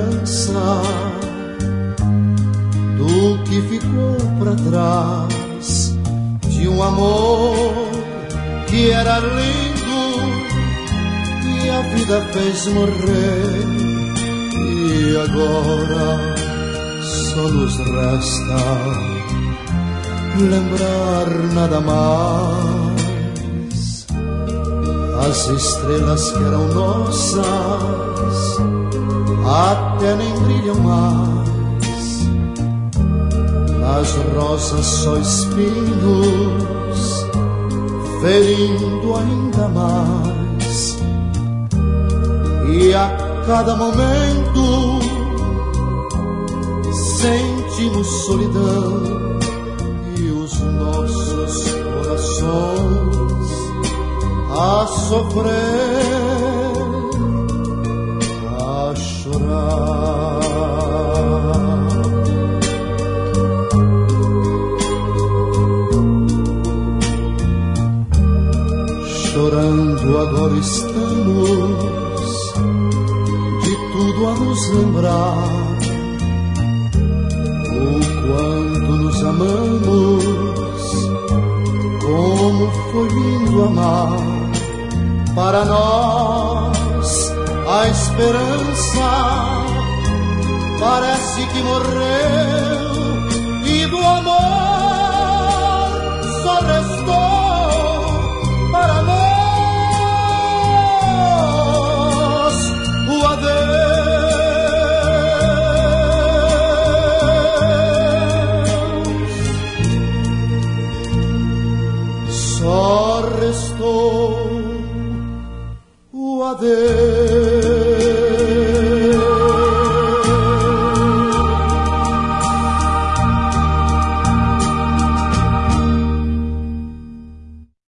lembrança do que ficou pra trás, de um amor que era lindo e a vida fez morrer. E agora só nos resta lembrar nada mais as estrelas que eram nossas, até nem brilham mais. Nas rosas só espinhos, ferindo ainda mais. E a cada momento sentimos solidão e os nossos corações a sofrer, a chorar. Chorando agora estamos, de tudo a nos lembrar, o quanto nos amamos, como foi lindo amar. Para nós a esperança parece que morreu, e do amor só restou para nós o adeus. Só restou o adeus.